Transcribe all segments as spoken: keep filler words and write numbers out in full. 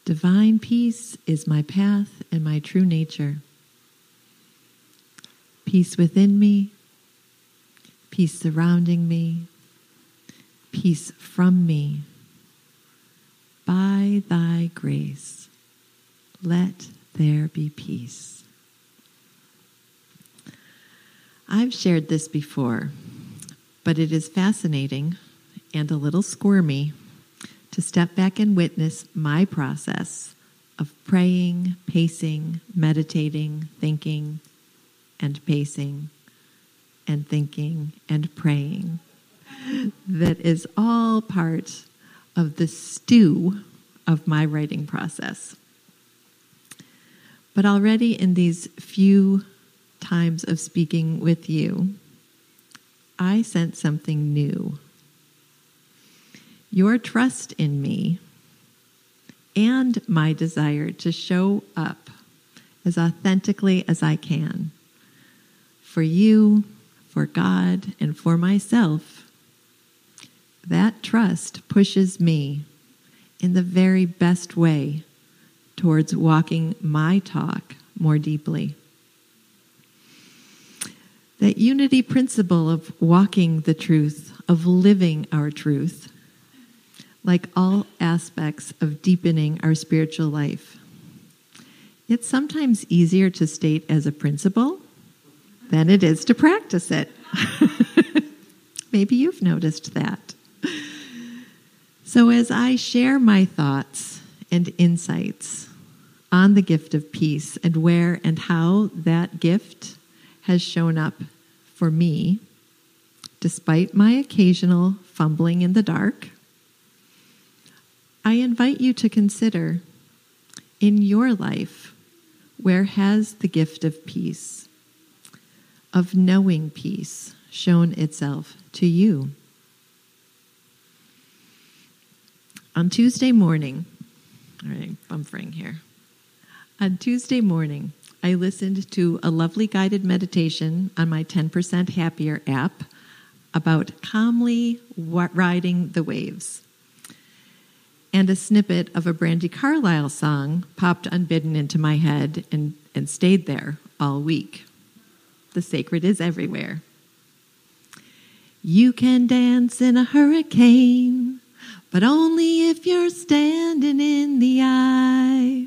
Divine peace is my path and my true nature. Peace within me, peace surrounding me, peace from me. By thy grace, let there be peace. I've shared this before, but it is fascinating and a little squirmy to step back and witness my process of praying, pacing, meditating, thinking, and pacing, and thinking, and praying. That is all part of the stew of my writing process. But already in these few times of speaking with you, I sense something new. Your trust in me and my desire to show up as authentically as I can for you, for God, and for myself, that trust pushes me in the very best way towards walking my talk more deeply. That unity principle of walking the truth, of living our truth, like all aspects of deepening our spiritual life. It's sometimes easier to state as a principle than it is to practice it. Maybe you've noticed that. So as I share my thoughts and insights on the gift of peace and where and how that gift has shown up for me, despite my occasional fumbling in the dark, I invite you to consider, in your life, where has the gift of peace, of knowing peace, shown itself to you? On Tuesday morning, all right, bumpering here. On Tuesday morning, I listened to a lovely guided meditation on my ten percent Happier app about calmly riding the waves. And a snippet of a Brandi Carlile song popped unbidden into my head and, and stayed there all week. The sacred is everywhere. You can dance in a hurricane, but only if you're standing in the eye.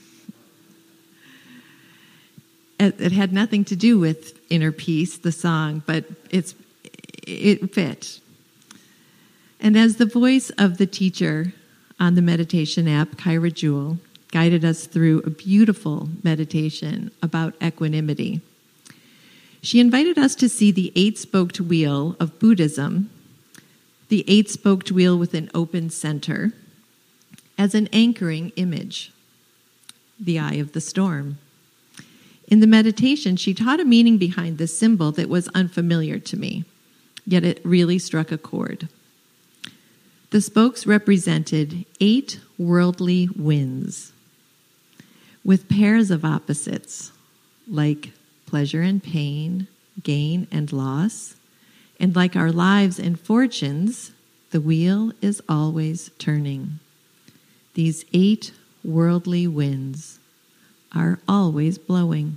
It, it had nothing to do with inner peace, the song, but it's it fit. And as the voice of the teacher on the meditation app, Kyra Jewell, guided us through a beautiful meditation about equanimity, she invited us to see the eight-spoked wheel of Buddhism, the eight-spoked wheel with an open center, as an anchoring image, the eye of the storm. In the meditation, she taught a meaning behind this symbol that was unfamiliar to me, yet it really struck a chord. The spokes represented eight worldly winds, with pairs of opposites, like pleasure and pain, gain and loss, and like our lives and fortunes, the wheel is always turning. These eight worldly winds are always blowing.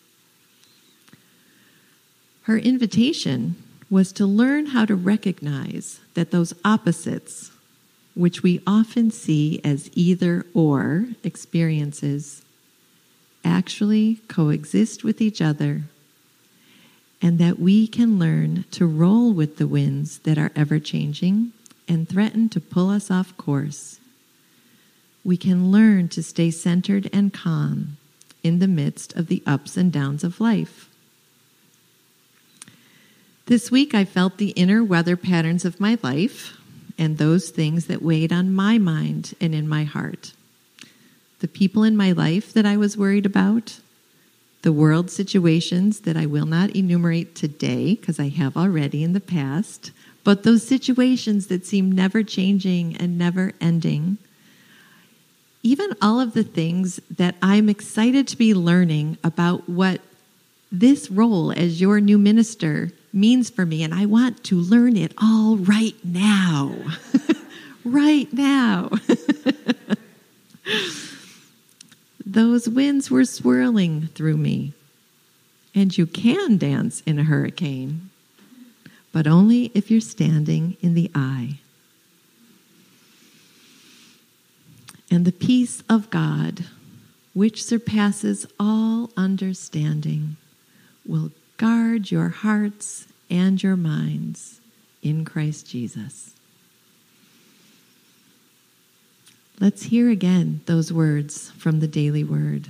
Her invitation was to learn how to recognize that those opposites, which we often see as either or experiences, actually coexist with each other, and that we can learn to roll with the winds that are ever-changing and threaten to pull us off course. We can learn to stay centered and calm in the midst of the ups and downs of life. This week I felt the inner weather patterns of my life and those things that weighed on my mind and in my heart. The people in my life that I was worried about, the world situations that I will not enumerate today because I have already in the past, but those situations that seem never changing and never ending. Even all of the things that I'm excited to be learning about what this role as your new minister means for me, and I want to learn it all right now. Right now. those winds were swirling through me. And you can dance in a hurricane, but only if you're standing in the eye. And the peace of God, which surpasses all understanding, will guard your hearts and your minds in Christ Jesus. Let's hear again those words from the Daily Word.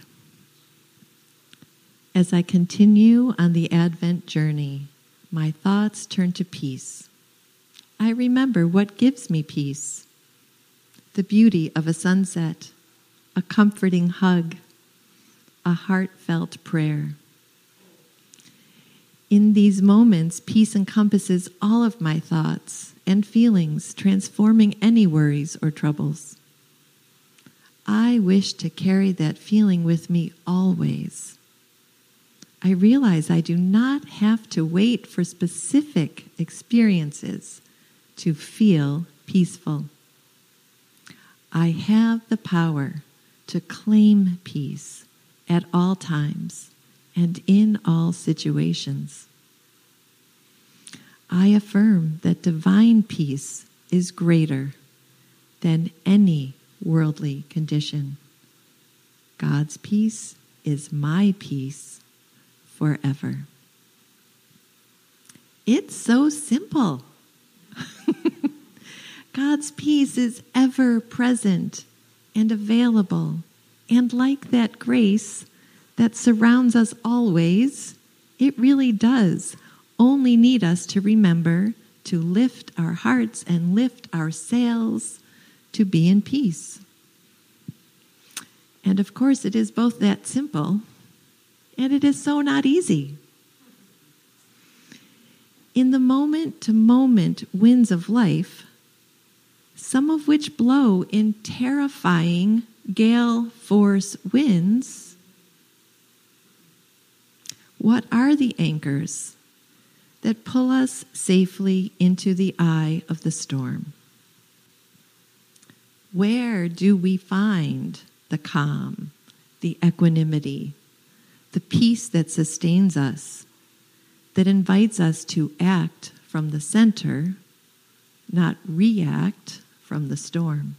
As I continue on the Advent journey, my thoughts turn to peace. I remember what gives me peace: the beauty of a sunset, a comforting hug, a heartfelt prayer. In these moments, peace encompasses all of my thoughts and feelings, transforming any worries or troubles. I wish to carry that feeling with me always. I realize I do not have to wait for specific experiences to feel peaceful. I have the power to claim peace at all times and in all situations. I affirm that divine peace is greater than any worldly condition. God's peace is my peace forever. It's so simple. God's peace is ever present and available, and like that grace that surrounds us always, it really does only need us to remember to lift our hearts and lift our sails to be in peace. And of course, it is both that simple, and it is so not easy. In the moment-to-moment winds of life, some of which blow in terrifying gale force winds, what are the anchors that pull us safely into the eye of the storm? Where do we find the calm, the equanimity, the peace that sustains us, that invites us to act from the center, not react from the storm?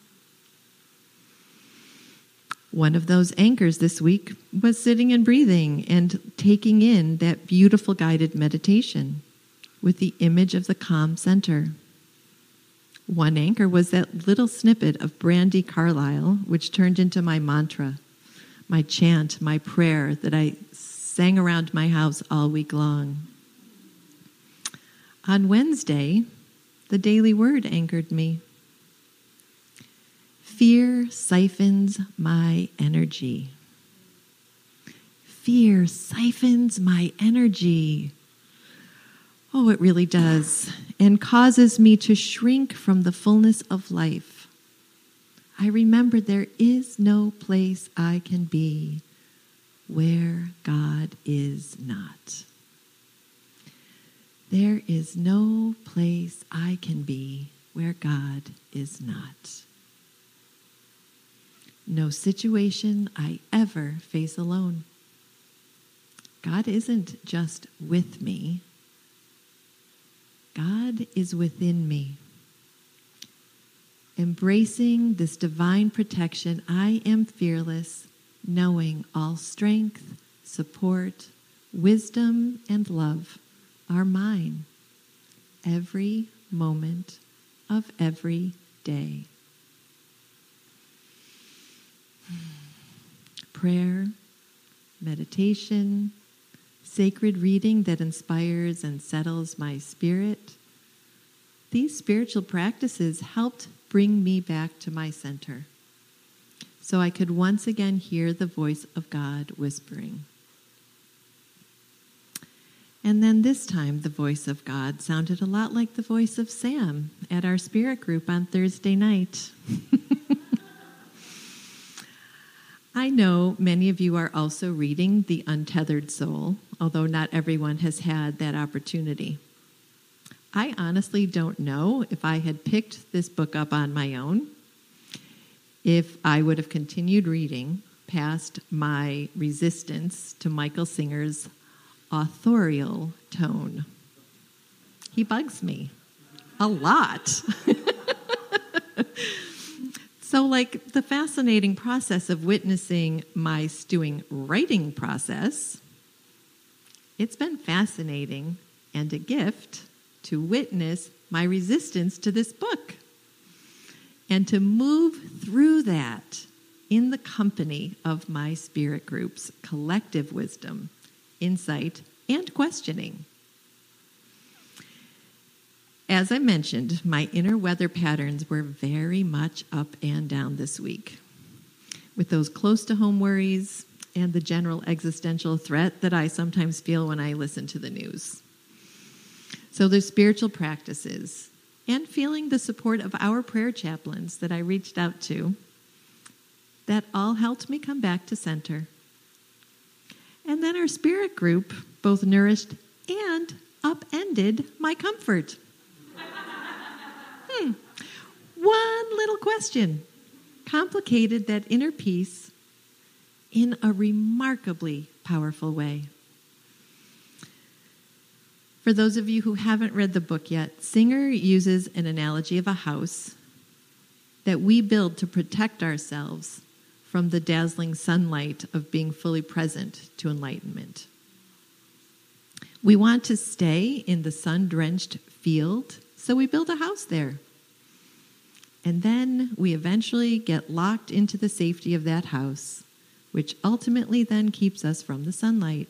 One of those anchors this week was sitting and breathing and taking in that beautiful guided meditation with the image of the calm center. One anchor was that little snippet of Brandi Carlile, which turned into my mantra, my chant, my prayer that I sang around my house all week long. On Wednesday, the Daily Word anchored me. Fear siphons my energy. Fear siphons my energy. Oh, it really does, and causes me to shrink from the fullness of life. I remember there is no place I can be where God is not. There is no place I can be where God is not. No situation I ever face alone. God isn't just with me. God is within me. Embracing this divine protection, I am fearless, knowing all strength, support, wisdom, and love are mine every moment of every day. Prayer, meditation, sacred reading that inspires and settles my spirit. These spiritual practices helped bring me back to my center, so I could once again hear the voice of God whispering. And then this time, the voice of God sounded a lot like the voice of Sam at our spirit group on Thursday night. I know many of you are also reading The Untethered Soul, although not everyone has had that opportunity. I honestly don't know if I had picked this book up on my own, if I would have continued reading, past my resistance to Michael Singer's authorial tone. He bugs me a lot. So, like the fascinating process of witnessing my stewing writing process, it's been fascinating and a gift to witness my resistance to this book and to move through that in the company of my spirit group's collective wisdom, insight, and questioning. As I mentioned, my inner weather patterns were very much up and down this week, with those close-to-home worries and the general existential threat that I sometimes feel when I listen to the news. So there's spiritual practices and feeling the support of our prayer chaplains that I reached out to that all helped me come back to center. And then our spirit group both nourished and upended my comfort. Hmm. One little question complicated that inner peace in a remarkably powerful way. For those of you who haven't read the book yet, Singer uses an analogy of a house that we build to protect ourselves from the dazzling sunlight of being fully present to enlightenment. We want to stay in the sun-drenched field, so we build a house there. And then we eventually get locked into the safety of that house, which ultimately then keeps us from the sunlight.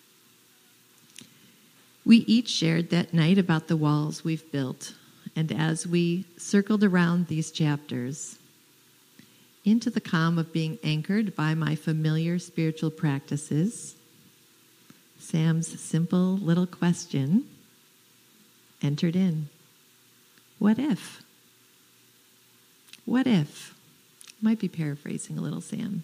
We each shared that night about the walls we've built, and as we circled around these chapters, into the calm of being anchored by my familiar spiritual practices, Sam's simple little question entered in. What if? What if? Might be paraphrasing a little, Sam.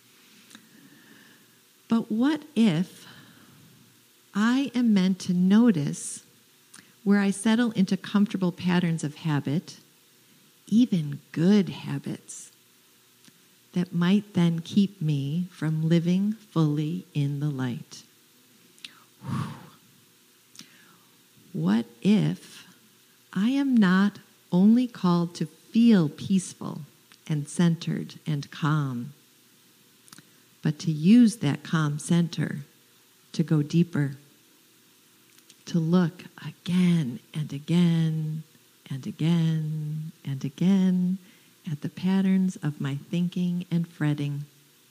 But what if I am meant to notice where I settle into comfortable patterns of habit, even good habits, that might then keep me from living fully in the light? Whew. What if I am not only called to feel peaceful and centered and calm, but to use that calm center to go deeper, to look again and again and again and again at the patterns of my thinking and fretting?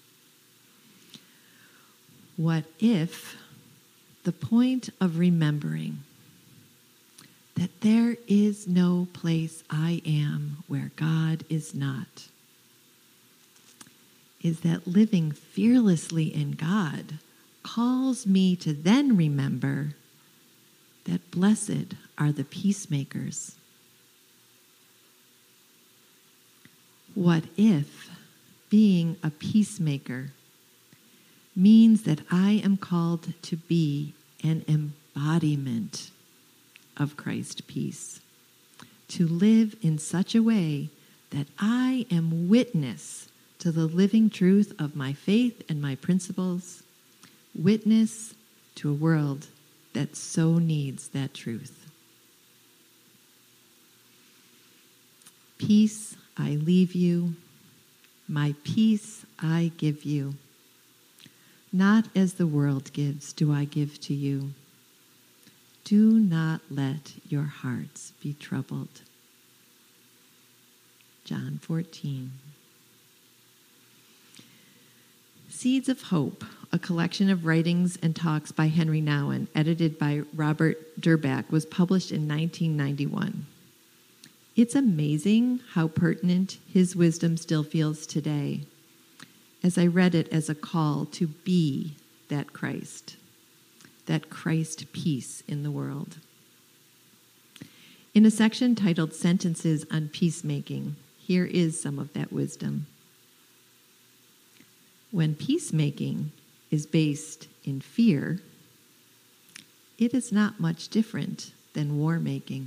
What if the point of remembering that there is no place I am where God is not is that living fearlessly in God calls me to then remember that blessed are the peacemakers? What if being a peacemaker means that I am called to be an embodiment of Christ's peace, to live in such a way that I am witness to the living truth of my faith and my principles, witness to a world that so needs that truth? Peace I leave you, my peace I give you. Not as the world gives do I give to you. Do not let your hearts be troubled. John fourteen. Seeds of Hope, a collection of writings and talks by Henry Nouwen, edited by Robert Durbach, was published in nineteen ninety-one. It's amazing how pertinent his wisdom still feels today, as I read it as a call to be that Christ, that Christ peace in the world. In a section titled Sentences on Peacemaking, here is some of that wisdom. When peacemaking is based in fear, it is not much different than war making.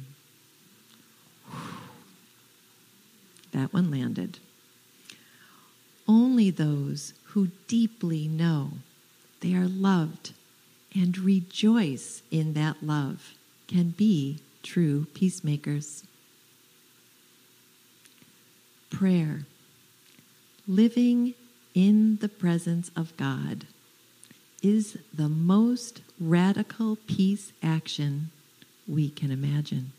That one landed. Only only those who deeply know they are loved and rejoice in that love can be true peacemakers. Prayer, living in the presence of God, is the most radical peace action we can imagine.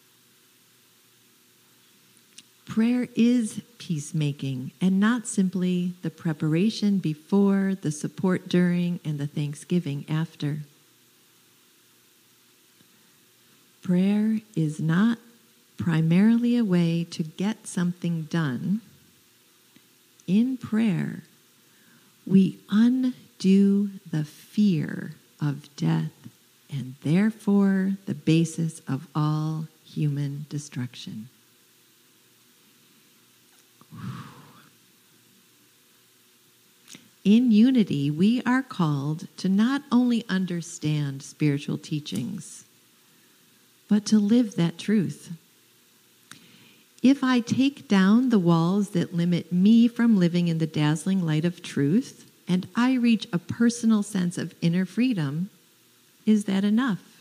Prayer is peacemaking, and not simply the preparation before, the support during, and the thanksgiving after. Prayer is not primarily a way to get something done. In prayer, we undo the fear of death and therefore the basis of all human destruction. In unity, we are called to not only understand spiritual teachings, but to live that truth. If I take down the walls that limit me from living in the dazzling light of truth, and I reach a personal sense of inner freedom, is that enough?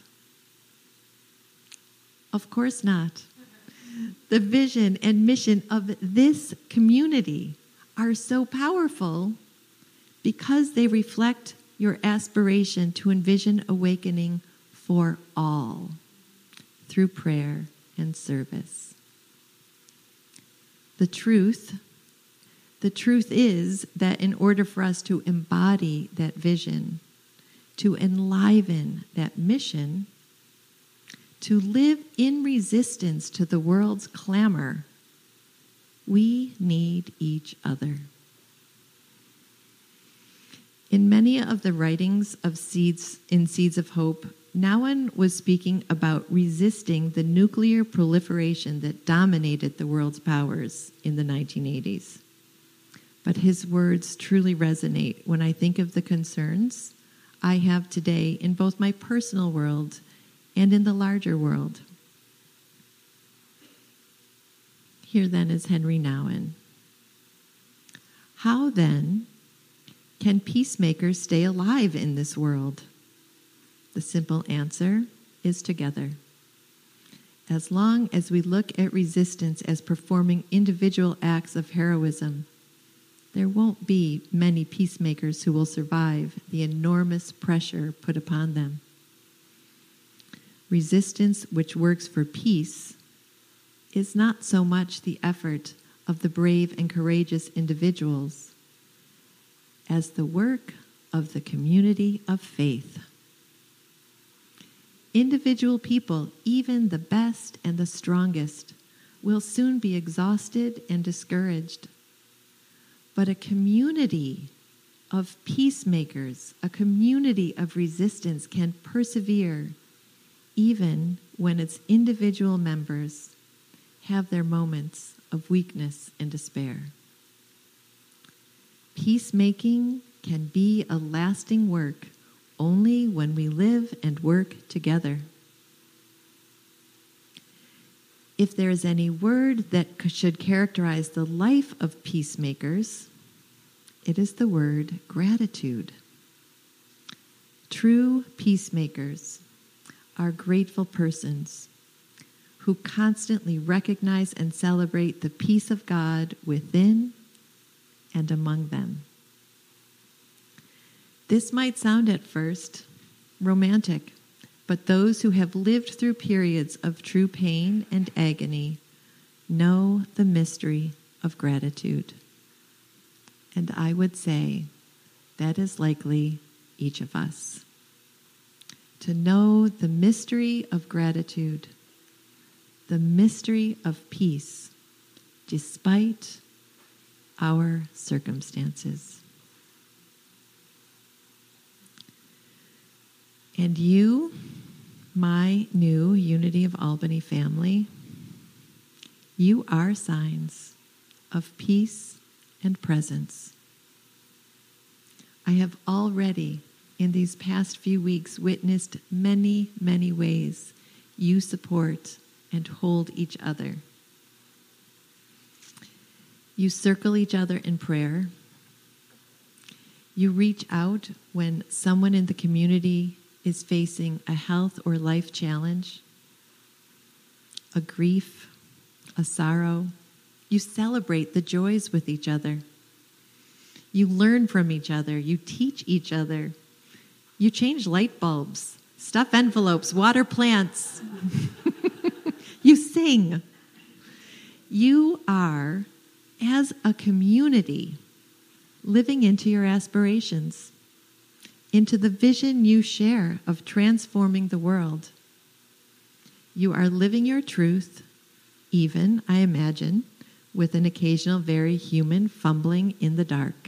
Of course not. The vision and mission of this community are so powerful because they reflect your aspiration to envision awakening for all through prayer and service. The truth, the truth is that in order for us to embody that vision, to enliven that mission, to live in resistance to the world's clamor, we need each other. In many of the writings of Seeds in Seeds of Hope, Nouwen was speaking about resisting the nuclear proliferation that dominated the world's powers in the nineteen eighties. But his words truly resonate when I think of the concerns I have today in both my personal world and in the larger world. Here then is Henry Nouwen. How then can peacemakers stay alive in this world? The simple answer is together. As long as we look at resistance as performing individual acts of heroism, there won't be many peacemakers who will survive the enormous pressure put upon them. Resistance which works for peace is not so much the effort of the brave and courageous individuals as the work of the community of faith. Individual people, even the best and the strongest, will soon be exhausted and discouraged. But a community of peacemakers, a community of resistance can persevere even when its individual members have their moments of weakness and despair. Peacemaking can be a lasting work only when we live and work together. If there is any word that should characterize the life of peacemakers, it is the word gratitude. True peacemakers are grateful persons who constantly recognize and celebrate the peace of God within and among them. This might sound at first romantic, but those who have lived through periods of true pain and agony know the mystery of gratitude. And I would say that is likely each of us. To know the mystery of gratitude, the mystery of peace, despite our circumstances. And you, my new Unity of Albany family, you are signs of peace and presence. I have already, in these past few weeks, witnessed many, many ways you support and hold each other. You circle each other in prayer. You reach out when someone in the community is facing a health or life challenge, a grief, a sorrow. You celebrate the joys with each other. You learn from each other. You teach each other. You change light bulbs, stuff envelopes, water plants. You sing. You are, as a community, living into your aspirations, into the vision you share of transforming the world. You are living your truth, even, I imagine, with an occasional very human fumbling in the dark.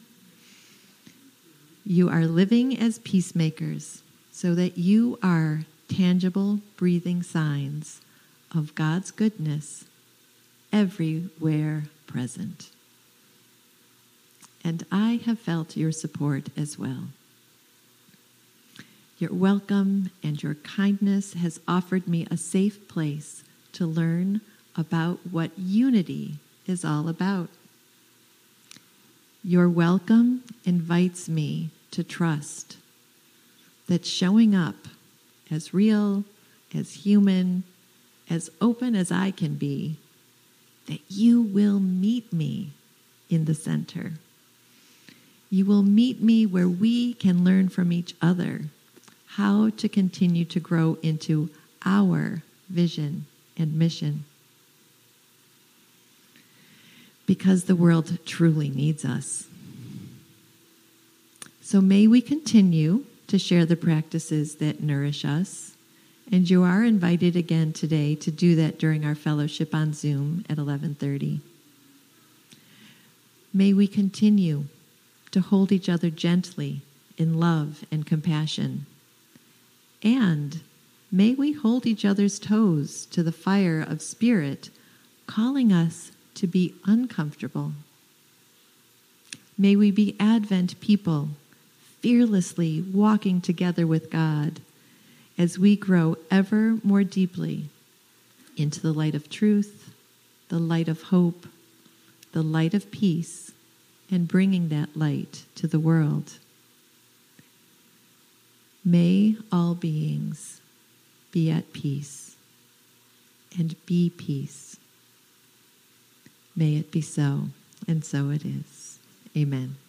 You are living as peacemakers so that you are tangible, breathing signs of God's goodness everywhere present. And I have felt your support as well. Your welcome and your kindness has offered me a safe place to learn about what unity is all about. Your welcome invites me to trust that showing up as real, as human, as open as I can be, that you will meet me in the center. You will meet me where we can learn from each other how to continue to grow into our vision and mission. Because the world truly needs us. So may we continue to share the practices that nourish us. And you are invited again today to do that during our fellowship on Zoom at eleven thirty. May we continue to hold each other gently in love and compassion. And may we hold each other's toes to the fire of spirit, calling us to be uncomfortable. May we be Advent people, fearlessly walking together with God as we grow ever more deeply into the light of truth, the light of hope, the light of peace, and bringing that light to the world. May all beings be at peace and be peace. May it be so, and so it is. Amen.